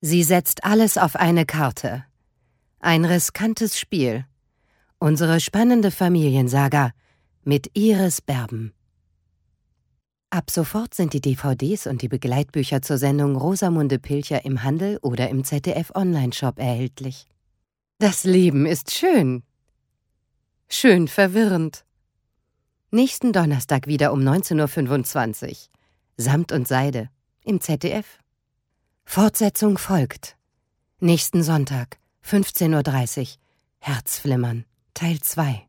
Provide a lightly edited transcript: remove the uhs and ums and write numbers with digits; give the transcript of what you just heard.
Sie setzt alles auf eine Karte. Ein riskantes Spiel. Unsere spannende Familiensaga mit Iris Berben. Ab sofort sind die DVDs und die Begleitbücher zur Sendung Rosamunde Pilcher im Handel oder im ZDF-Online-Shop erhältlich. Das Leben ist schön. Schön verwirrend. Nächsten Donnerstag wieder um 19:25 Uhr. Samt und Seide im ZDF. Fortsetzung folgt. Nächsten Sonntag, 15:30 Uhr. Herzflimmern, Teil 2.